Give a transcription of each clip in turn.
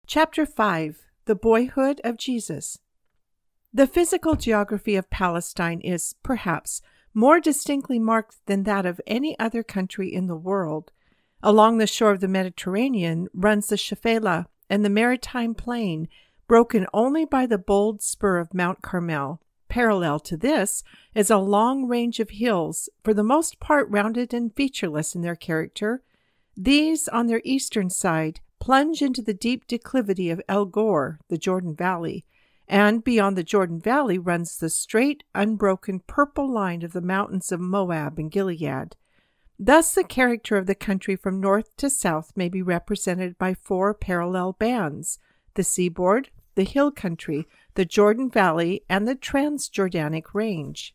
Chapter 5. The Boyhood of Jesus. The physical geography of Palestine is, perhaps, more distinctly marked than that of any other country in the world. Along the shore of the Mediterranean runs the Shephelah and the maritime plain, broken only by the bold spur of Mount Carmel. Parallel to this is a long range of hills, for the most part rounded and featureless in their character. These, on their eastern side, plunge into the deep declivity of El Gor, the Jordan Valley, and beyond the Jordan Valley runs the straight, unbroken purple line of the mountains of Moab and Gilead. Thus the character of the country from north to south may be represented by four parallel bands: the seaboard, the hill country, the Jordan Valley, and the Transjordanic Range.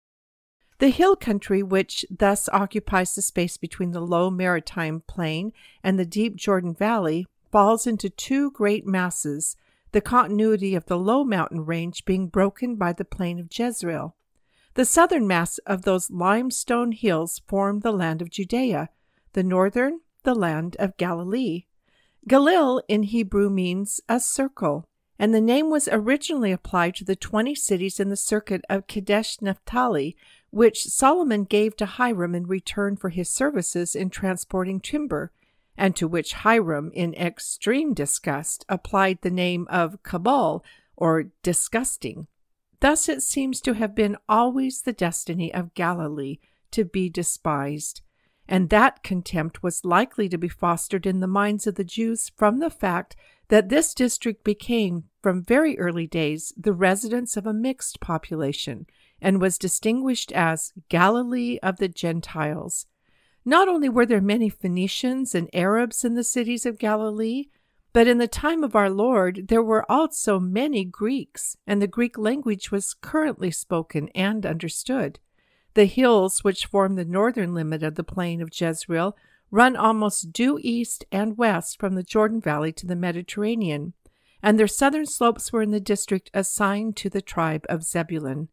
The hill country, which thus occupies the space between the low maritime plain and the deep Jordan Valley, falls into two great masses, the continuity of the low mountain range being broken by the plain of Jezreel. The southern mass of those limestone hills form the land of Judea, the northern, the land of Galilee. Galil in Hebrew means a circle, and the name was originally applied to the 20 cities in the circuit of Kadesh Naphtali, which Solomon gave to Hiram in return for his services in transporting timber, and to which Hiram, in extreme disgust, applied the name of Cabal, or disgusting. Thus it seems to have been always the destiny of Galilee to be despised, and that contempt was likely to be fostered in the minds of the Jews from the fact that this district became, from very early days, the residence of a mixed population, and was distinguished as Galilee of the Gentiles. Not only were there many Phoenicians and Arabs in the cities of Galilee, but in the time of our Lord there were also many Greeks, and the Greek language was currently spoken and understood. The hills, which form the northern limit of the plain of Jezreel, run almost due east and west from the Jordan Valley to the Mediterranean, and their southern slopes were in the district assigned to the tribe of Zebulun.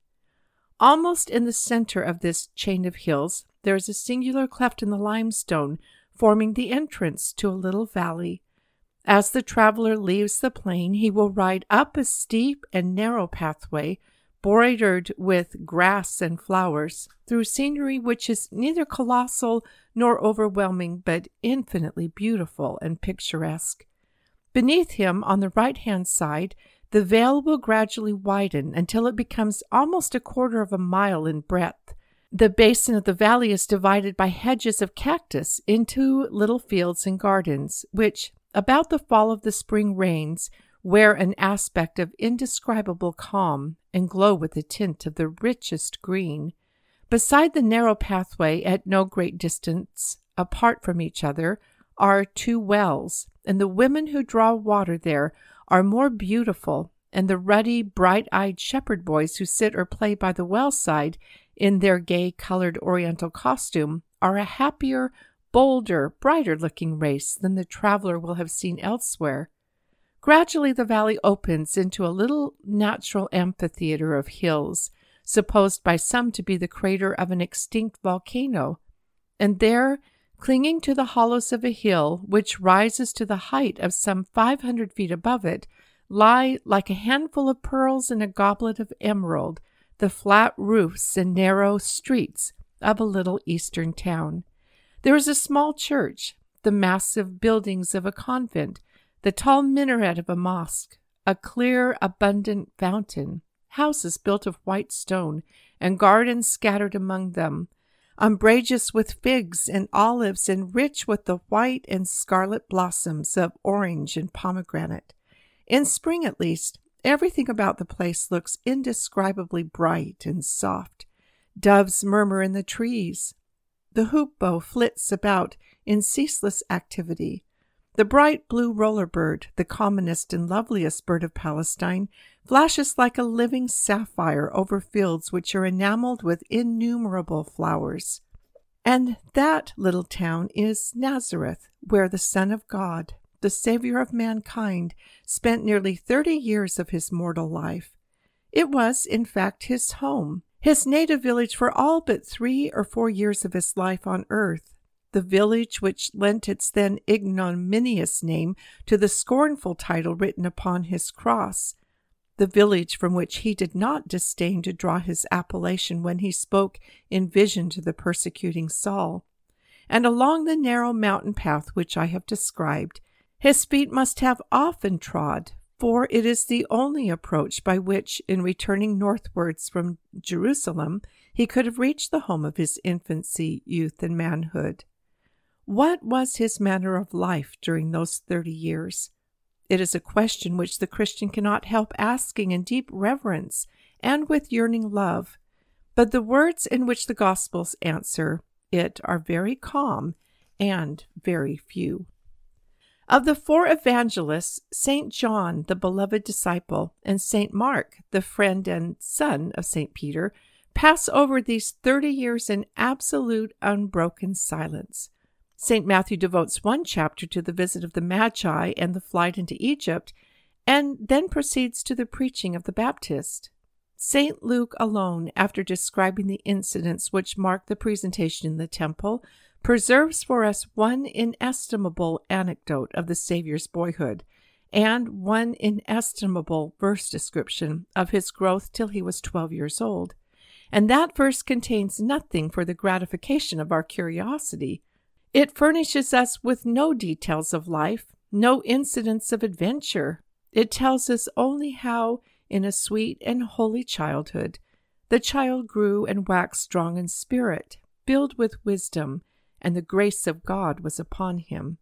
Almost in the center of this chain of hills, there is a singular cleft in the limestone, forming the entrance to a little valley. As the traveler leaves the plain, he will ride up a steep and narrow pathway, bordered with grass and flowers, through scenery which is neither colossal nor overwhelming, but infinitely beautiful and picturesque. Beneath him, on the right-hand side, the vale will gradually widen until it becomes almost 1/4 mile in breadth. The basin of the valley is divided by hedges of cactus into little fields and gardens, which, about the fall of the spring rains, wear an aspect of indescribable calm and glow with a tint of the richest green. Beside the narrow pathway, at no great distance apart from each other, are 2 wells, and the women who draw water there are more beautiful, and the ruddy, bright-eyed shepherd boys who sit or play by the well side in their gay-colored oriental costume are a happier, bolder, brighter-looking race than the traveler will have seen elsewhere. Gradually the valley opens into a little natural amphitheater of hills, supposed by some to be the crater of an extinct volcano, and there, clinging to the hollows of a hill, which rises to the height of some 500 feet above it, lie, like a handful of pearls in a goblet of emerald, the flat roofs and narrow streets of a little eastern town. There is a small church, the massive buildings of a convent, the tall minaret of a mosque, a clear, abundant fountain, houses built of white stone, and gardens scattered among them, umbrageous with figs and olives and rich with the white and scarlet blossoms of orange and pomegranate. In spring, at least, everything about the place looks indescribably bright and soft. Doves murmur in the trees. The hoop bow flits about in ceaseless activity. The bright blue roller bird, the commonest and loveliest bird of Palestine, flashes like a living sapphire over fields which are enameled with innumerable flowers. And that little town is Nazareth, where the Son of God, the Savior of mankind, spent nearly 30 years of his mortal life. It was, in fact, his home, his native village for all but 3 or 4 years of his life on earth. the village which lent its then ignominious name to the scornful title written upon his cross, the village from which he did not disdain to draw his appellation when he spoke in vision to the persecuting Saul. And along the narrow mountain path which I have described, his feet must have often trod, for it is the only approach by which, in returning northwards from Jerusalem, he could have reached the home of his infancy, youth, and manhood. What was his manner of life during those 30 years? It is a question which the Christian cannot help asking in deep reverence and with yearning love, but the words in which the Gospels answer it are very calm and very few. Of the 4 evangelists, St. John, the beloved disciple, and St. Mark, the friend and son of St. Peter, pass over these 30 years in absolute unbroken silence. St. Matthew devotes 1 chapter to the visit of the Magi and the flight into Egypt, and then proceeds to the preaching of the Baptist. St. Luke alone, after describing the incidents which mark the presentation in the temple, preserves for us one inestimable anecdote of the Saviour's boyhood, and one inestimable verse description of his growth till he was 12 years old. And that verse contains nothing for the gratification of our curiosity. It furnishes us with no details of life, no incidents of adventure. It tells us only how, in a sweet and holy childhood, the child grew and waxed strong in spirit, filled with wisdom, and the grace of God was upon him.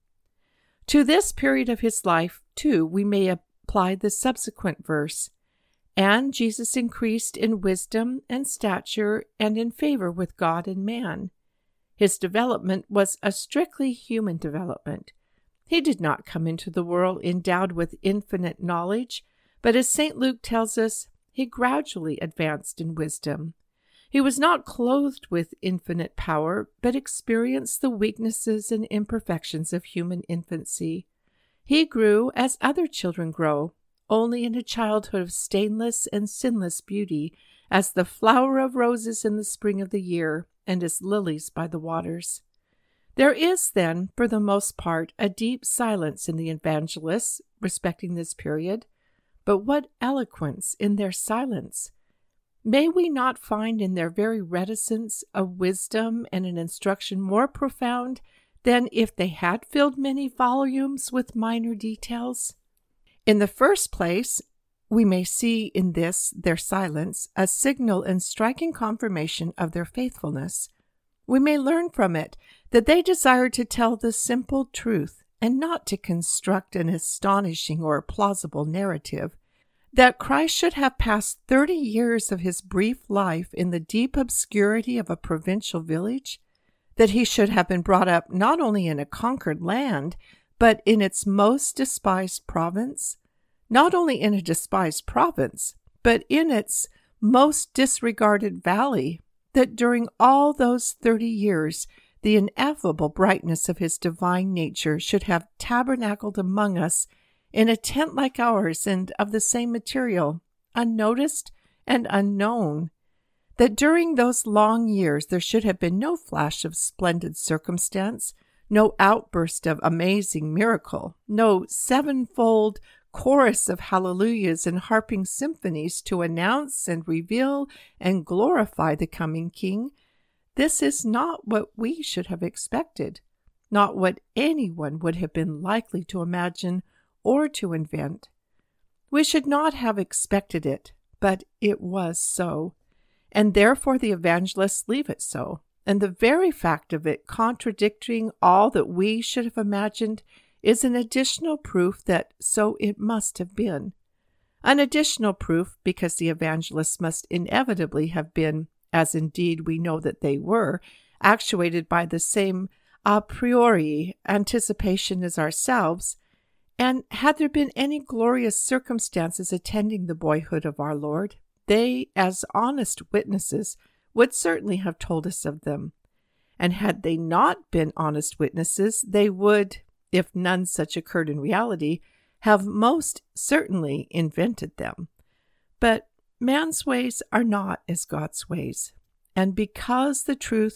To this period of his life, too, we may apply the subsequent verse, "And Jesus increased in wisdom and stature and in favor with God and man." His development was a strictly human development. He did not come into the world endowed with infinite knowledge, but as St. Luke tells us, he gradually advanced in wisdom. He was not clothed with infinite power, but experienced the weaknesses and imperfections of human infancy. He grew as other children grow, only in a childhood of stainless and sinless beauty, as the flower of roses in the spring of the year, and as lilies by the waters. There is, then, for the most part, a deep silence in the evangelists respecting this period. But what eloquence in their silence! May we not find in their very reticence a wisdom and an instruction more profound than if they had filled many volumes with minor details? In the first place, we may see in this, their silence, a signal and striking confirmation of their faithfulness. We may learn from it that they desired to tell the simple truth and not to construct an astonishing or plausible narrative. That Christ should have passed 30 years of his brief life in the deep obscurity of a provincial village, that he should have been brought up not only in a conquered land, but in its most despised province, not only in a despised province, but in its most disregarded valley, that during all those 30 years the ineffable brightness of his divine nature should have tabernacled among us in a tent like ours and of the same material, unnoticed and unknown, that during those long years there should have been no flash of splendid circumstance, no outburst of amazing miracle, no sevenfold chorus of hallelujahs and harping symphonies to announce and reveal and glorify the coming King. This is not what we should have expected, not what anyone would have been likely to imagine or to invent. We should not have expected it, but it was so, and therefore the evangelists leave it so, and the very fact of it contradicting all that we should have imagined is an additional proof that so it must have been. An additional proof because the evangelists must inevitably have been, as indeed we know that they were, actuated by the same a priori anticipation as ourselves, and had there been any glorious circumstances attending the boyhood of our Lord, they, as honest witnesses, would certainly have told us of them. And had they not been honest witnesses, they would, if none such occurred in reality, have most certainly invented them. But man's ways are not as God's ways, and because the truth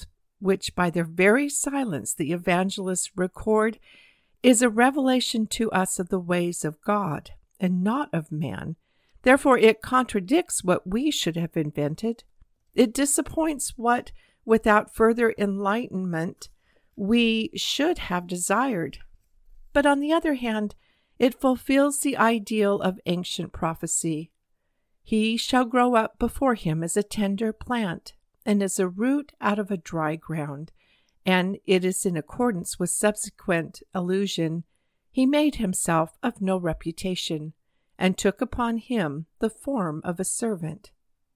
which by their very silence the evangelists record, is a revelation to us of the ways of God and not of man. Therefore, it contradicts what we should have invented. It disappoints what, without further enlightenment, we should have desired. But on the other hand, it fulfills the ideal of ancient prophecy. He shall grow up before him as a tender plant, and as a root out of a dry ground. And it is in accordance with subsequent allusion, he made himself of no reputation, and took upon him the form of a servant.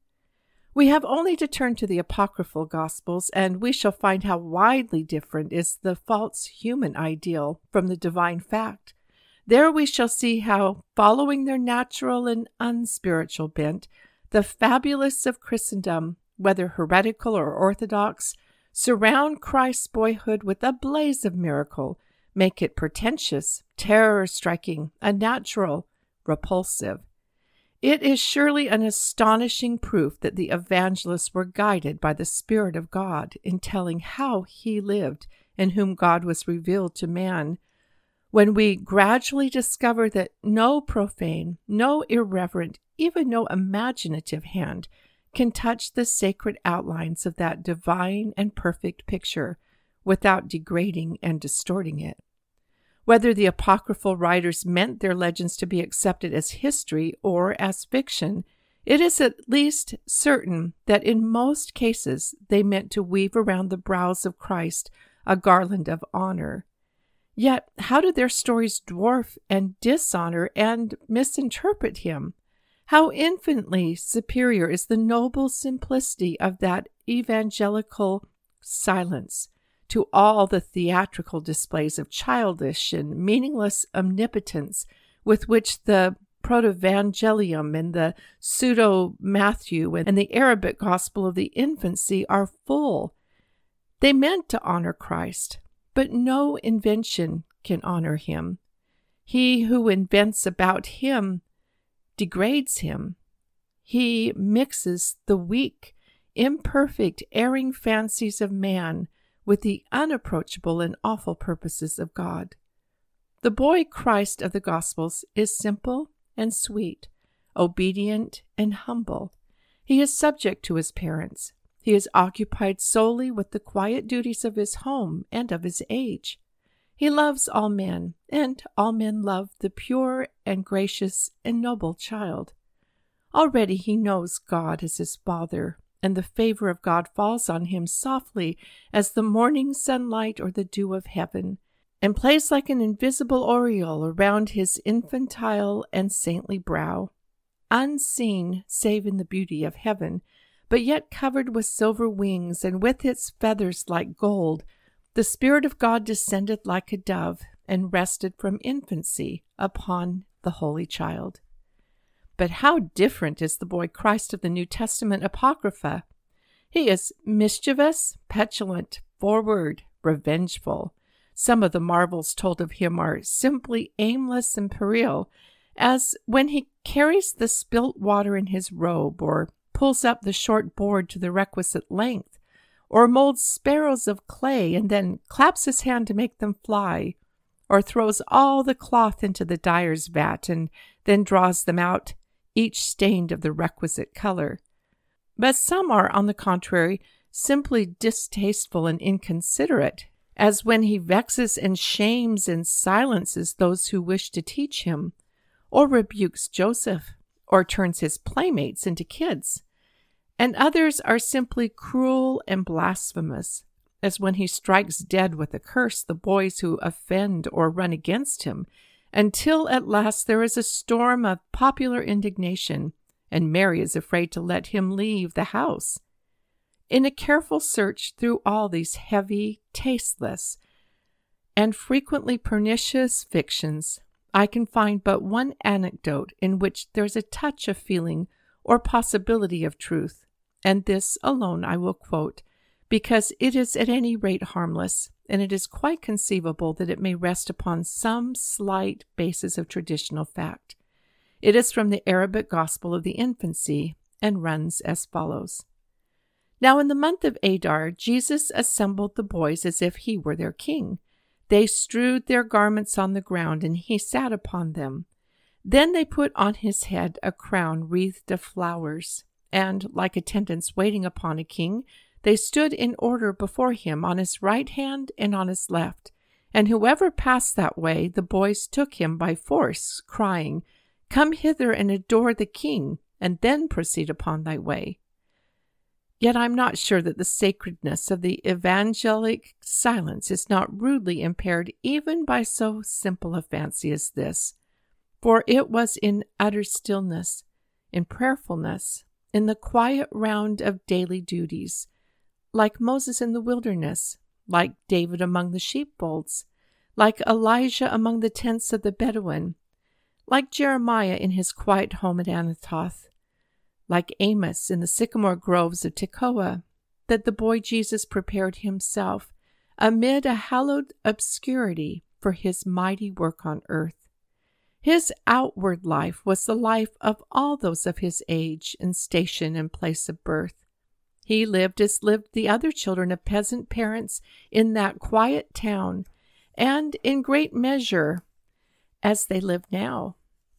We have only to turn to the apocryphal Gospels, and we shall find how widely different is the false human ideal from the divine fact. There we shall see how, following their natural and unspiritual bent, the fabulists of Christendom, whether heretical or orthodox, surround Christ's boyhood with a blaze of miracle, make it pretentious, terror-striking, unnatural, repulsive. It is surely an astonishing proof that the evangelists were guided by the Spirit of God in telling how he lived and whom God was revealed to man, when we gradually discover that no profane, no irreverent, even no imaginative hand can touch the sacred outlines of that divine and perfect picture without degrading and distorting it. Whether the apocryphal writers meant their legends to be accepted as history or as fiction, it is at least certain that in most cases they meant to weave around the brows of Christ a garland of honor. Yet, how do their stories dwarf and dishonor and misinterpret him? How infinitely superior is the noble simplicity of that evangelical silence to all the theatrical displays of childish and meaningless omnipotence with which the Protevangelium and the Pseudo-Matthew and the Arabic Gospel of the Infancy are full. They meant to honor Christ, but no invention can honor him. He who invents about him degrades him. He mixes the weak, imperfect, erring fancies of man with the unapproachable and awful purposes of God. The boy Christ of the Gospels is simple and sweet, obedient and humble. He is subject to his parents. He is occupied solely with the quiet duties of his home and of his age. He loves all men, and all men love the pure and gracious and noble child. Already he knows God as his Father, and the favor of God falls on him softly as the morning sunlight or the dew of heaven, and plays like an invisible aureole around his infantile and saintly brow, unseen save in the beauty of heaven, but yet covered with silver wings, and with its feathers like gold. The Spirit of God descended like a dove, and rested from infancy upon the Holy Child. But how different is the boy Christ of the New Testament Apocrypha! He is mischievous, petulant, forward, revengeful. Some of the marvels told of him are simply aimless and puerile, as when he carries the spilt water in his robe, or pulls up the short board to the requisite length, or molds sparrows of clay and then claps his hand to make them fly, or throws all the cloth into the dyer's vat and then draws them out, each stained of the requisite color. But some are, on the contrary, simply distasteful and inconsiderate, as when he vexes and shames and silences those who wish to teach him, or rebukes Joseph, or turns his playmates into kids. And others are simply cruel and blasphemous, as when he strikes dead with a curse the boys who offend or run against him, until at last there is a storm of popular indignation, and Mary is afraid to let him leave the house. In a careful search through all these heavy, tasteless, and frequently pernicious fictions, I can find but one anecdote in which there is a touch of feeling or possibility of truth, and this alone I will quote, because it is at any rate harmless, and it is quite conceivable that it may rest upon some slight basis of traditional fact. It is from the Arabic Gospel of the Infancy, and runs as follows. Now in the month of Adar, Jesus assembled the boys as if he were their king. They strewed their garments on the ground, and he sat upon them. Then they put on his head a crown wreathed of flowers, and, like attendants waiting upon a king, they stood in order before him on his right hand and on his left. And whoever passed that way, the boys took him by force, crying, "Come hither and adore the king, and then proceed upon thy way." Yet I'm not sure that the sacredness of the evangelic silence is not rudely impaired even by so simple a fancy as this. For it was in utter stillness, in prayerfulness, in the quiet round of daily duties, like Moses in the wilderness, like David among the sheepfolds, like Elijah among the tents of the Bedouin, like Jeremiah in his quiet home at Anathoth, like Amos in the sycamore groves of Tekoa, that the boy Jesus prepared himself amid a hallowed obscurity for his mighty work on earth. His outward life was the life of all those of his age and station and place of birth. He lived as lived the other children of peasant parents in that quiet town, and in great measure as they live now.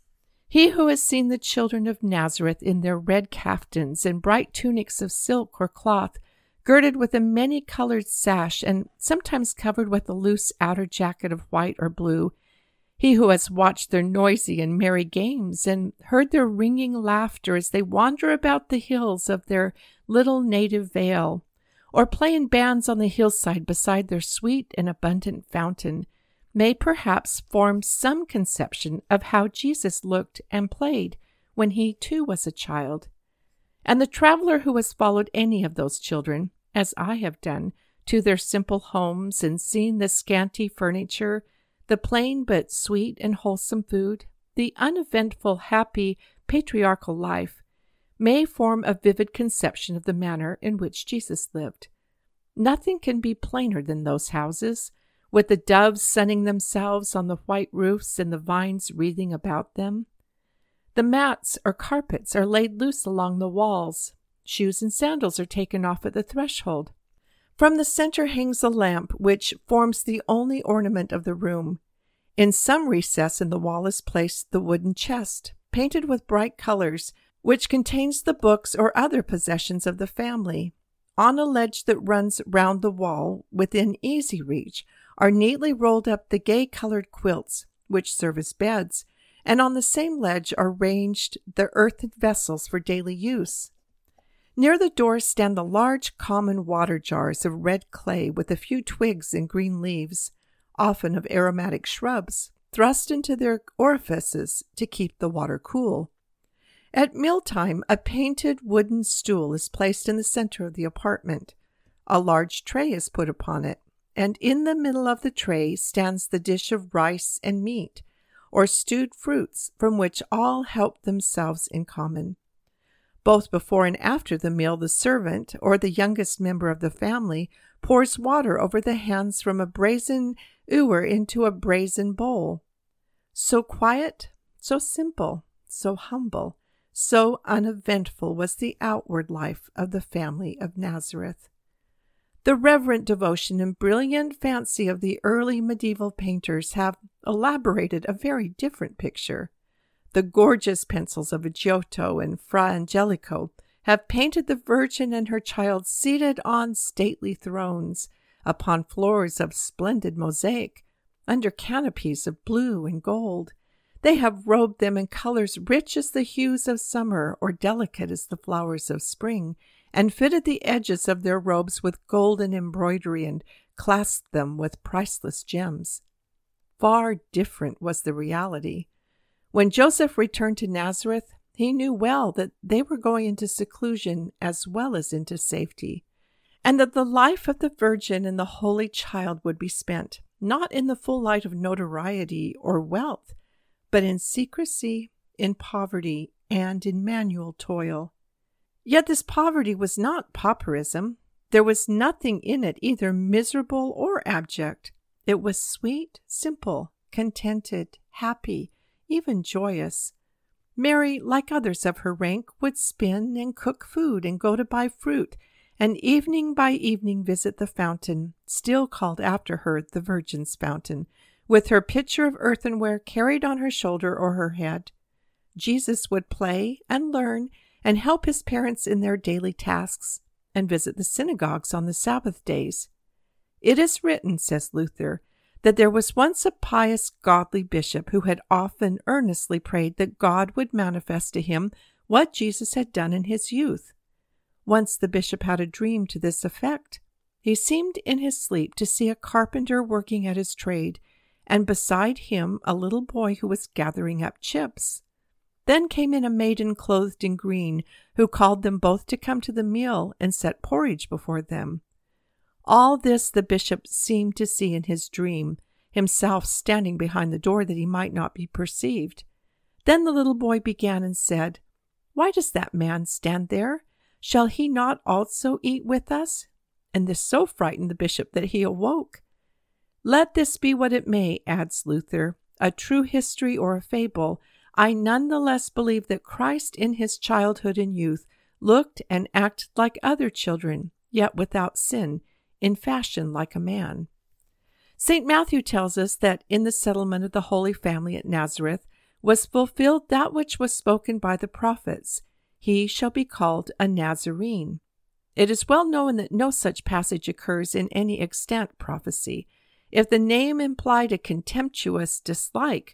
He who has seen the children of Nazareth in their red caftans and bright tunics of silk or cloth, girded with a many-colored sash and sometimes covered with a loose outer jacket of white or blue, he who has watched their noisy and merry games and heard their ringing laughter as they wander about the hills of their little native vale, or play in bands on the hillside beside their sweet and abundant fountain, may perhaps form some conception of how Jesus looked and played when he too was a child. And the traveler who has followed any of those children, as I have done, to their simple homes and seen the scanty furniture, the plain but sweet and wholesome food, the uneventful, happy, patriarchal life, may form a vivid conception of the manner in which Jesus lived. Nothing can be plainer than those houses, with the doves sunning themselves on the white roofs and the vines wreathing about them. The mats or carpets are laid loose along the walls. Shoes and sandals are taken off at the threshold. From the center hangs a lamp which forms the only ornament of the room. In some recess in the wall is placed the wooden chest, painted with bright colors, which contains the books or other possessions of the family. On a ledge that runs round the wall, within easy reach, are neatly rolled up the gay-colored quilts, which serve as beds, and on the same ledge are ranged the earthen vessels for daily use. Near the door stand the large common water jars of red clay with a few twigs and green leaves, often of aromatic shrubs, thrust into their orifices to keep the water cool. At mealtime, a painted wooden stool is placed in the center of the apartment. A large tray is put upon it, and in the middle of the tray stands the dish of rice and meat, or stewed fruits, from which all help themselves in common. Both before and after the meal, the servant, or the youngest member of the family, pours water over the hands from a brazen ewer into a brazen bowl. So quiet, so simple, so humble, so uneventful was the outward life of the family of Nazareth. The reverent devotion and brilliant fancy of the early medieval painters have elaborated a very different picture. The gorgeous pencils of Giotto and Fra Angelico have painted the Virgin and her child seated on stately thrones, upon floors of splendid mosaic, under canopies of blue and gold. They have robed them in colors rich as the hues of summer or delicate as the flowers of spring, and fitted the edges of their robes with golden embroidery and clasped them with priceless gems. Far different was the reality. When Joseph returned to Nazareth, he knew well that they were going into seclusion as well as into safety, and that the life of the Virgin and the Holy Child would be spent, not in the full light of notoriety or wealth, but in secrecy, in poverty, and in manual toil. Yet this poverty was not pauperism. There was nothing in it either miserable or abject. It was sweet, simple, contented, happy, even joyous. Mary, like others of her rank, would spin and cook food and go to buy fruit, and evening by evening visit the fountain, still called after her the Virgin's Fountain, with her pitcher of earthenware carried on her shoulder or her head. Jesus would play and learn and help his parents in their daily tasks, and visit the synagogues on the Sabbath days. It is written, says Luther, that there was once a pious, godly bishop who had often earnestly prayed that God would manifest to him what Jesus had done in his youth. Once the bishop had a dream to this effect. He seemed in his sleep to see a carpenter working at his trade, and beside him a little boy who was gathering up chips. Then came in a maiden clothed in green, who called them both to come to the meal and set porridge before them. All this the bishop seemed to see in his dream, himself standing behind the door that he might not be perceived. Then the little boy began and said, "Why does that man stand there? Shall he not also eat with us?" And this so frightened the bishop that he awoke. Let this be what it may, adds Luther, a true history or a fable, I none the less believe that Christ in his childhood and youth looked and acted like other children, yet without sin, in fashion like a man. St. Matthew tells us that in the settlement of the Holy Family at Nazareth was fulfilled that which was spoken by the prophets, "He shall be called a Nazarene." It is well known that no such passage occurs in any extant prophecy. If the name implied a contemptuous dislike,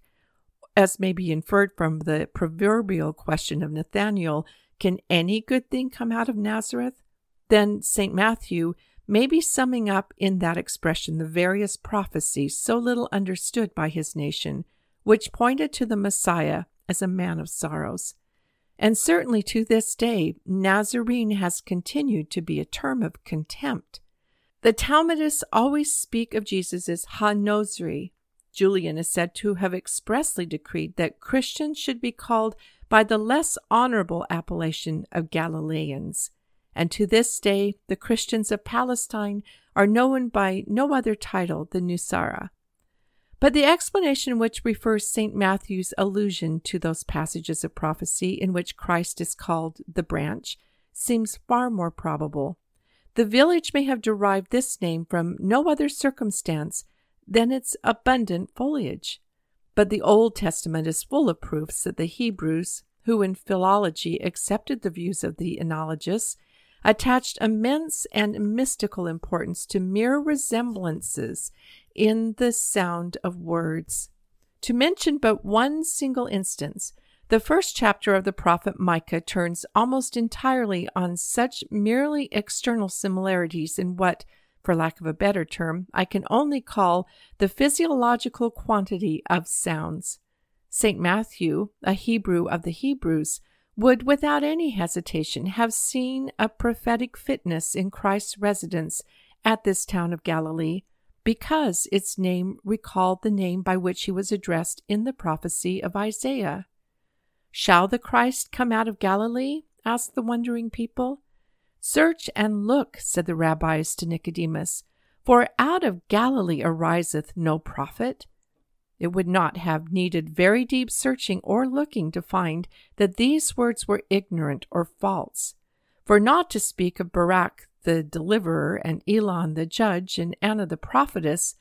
as may be inferred from the proverbial question of Nathanael, "Can any good thing come out of Nazareth?" then St. Matthew may be summing up in that expression the various prophecies so little understood by his nation, which pointed to the Messiah as a man of sorrows. And certainly to this day, Nazarene has continued to be a term of contempt. The Talmudists always speak of Jesus as Ha-Nozri. Julian is said to have expressly decreed that Christians should be called by the less honorable appellation of Galileans. And to this day, the Christians of Palestine are known by no other title than Nusara. But the explanation which refers St. Matthew's allusion to those passages of prophecy in which Christ is called the branch seems far more probable. The village may have derived this name from no other circumstance than its abundant foliage. But the Old Testament is full of proofs that the Hebrews, who in philology accepted the views of the Enologists, attached immense and mystical importance to mere resemblances in the sound of words. To mention but one single instance, the first chapter of the prophet Micah turns almost entirely on such merely external similarities in what, for lack of a better term, I can only call the physiological quantity of sounds. St. Matthew, a Hebrew of the Hebrews, would without any hesitation have seen a prophetic fitness in Christ's residence at this town of Galilee, because its name recalled the name by which he was addressed in the prophecy of Isaiah. "Shall the Christ come out of Galilee?" asked the wondering people. "Search and look," said the rabbis to Nicodemus, "for out of Galilee ariseth no prophet." It would not have needed very deep searching or looking to find that these words were ignorant or false. For not to speak of Barak the deliverer and Elon the judge and Anna the prophetess,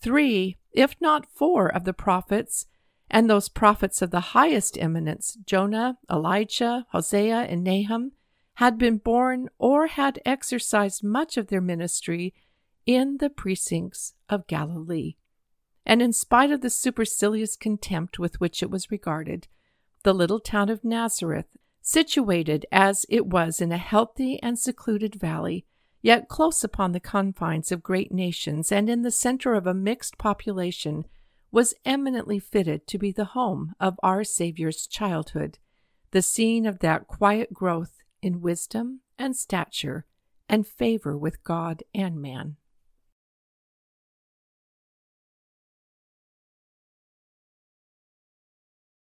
3, if not 4 of the prophets, and those prophets of the highest eminence, Jonah, Elijah, Hosea, and Nahum, had been born or had exercised much of their ministry in the precincts of Galilee. And in spite of the supercilious contempt with which it was regarded, the little town of Nazareth, situated as it was in a healthy and secluded valley, yet close upon the confines of great nations and in the center of a mixed population, was eminently fitted to be the home of our Savior's childhood, the scene of that quiet growth in wisdom and stature and favor with God and man.